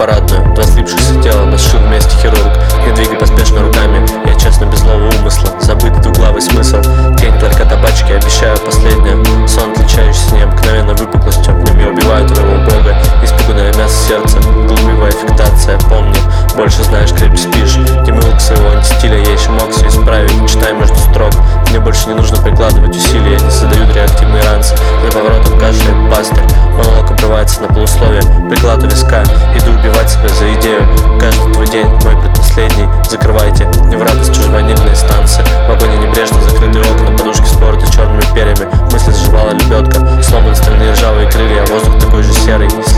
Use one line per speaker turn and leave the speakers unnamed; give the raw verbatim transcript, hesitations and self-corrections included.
парадную. Два слипшихся тела нас шил вместе хирург. Не двигай поспешно руками, я честно без злого умысла. Забыт двуглавый смысл, тень только табачки, обещаю последнее. Сон, отличающийся необыкновенной выпуклостью. В нем я убиваю твоего бога, испуганное мясо сердца, глумливая аффектация. Помни, больше знаешь, крепче спишь. Не мыл к своего антистиля, я еще мог все исправить. Читай между строк, мне больше не нужно прикладывать усилия. Не создают реактивные ранцы, за поворотом кашляет пастырь. Монолог обрывается на полусловие, приклад у виска. Иду убивать себя за идею. Каждый твой день мой предпоследний. Закрывайте не в радость чужеванильные станции. В вагоне небрежно закрытые окна, подушки спороты черными перьями. Мысли сживала лебедка, сломаны стальные ржавые крылья. Воздух такой же серый,